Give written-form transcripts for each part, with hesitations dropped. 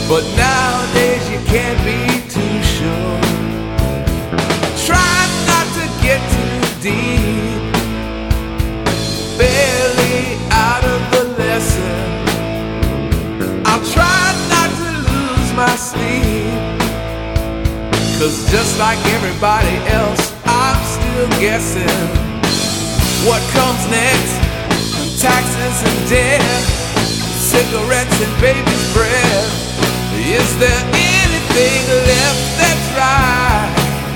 but nowadays you can't be too sure. Try not to get too deep, barely out of the lesson. I'll try not to lose my sleep, 'cause just like everybody else, I'm still guessing what comes next. Taxes and debt, cigarettes and baby's breath. Is there anything left that's right?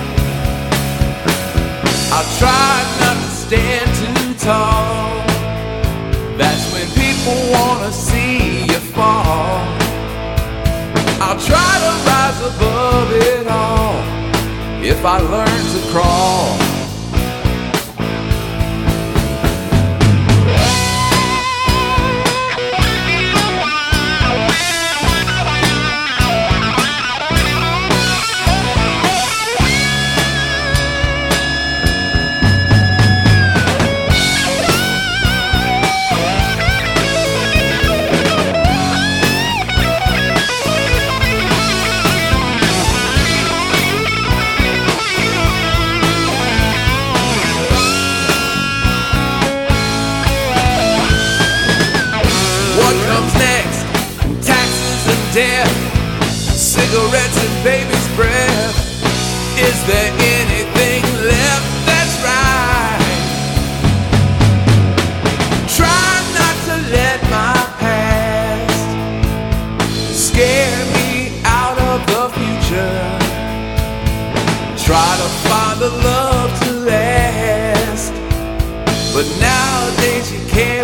I'll try not to stand too tall. That's when people wanna see you fall. I'll try to rise above it all if I learn to crawl. What comes next? Taxes and debt, cigarettes and baby's breath. Is there anything left that's right? Try not to let my past scare me out of the future. Try to find a love to last, but nowadays you can't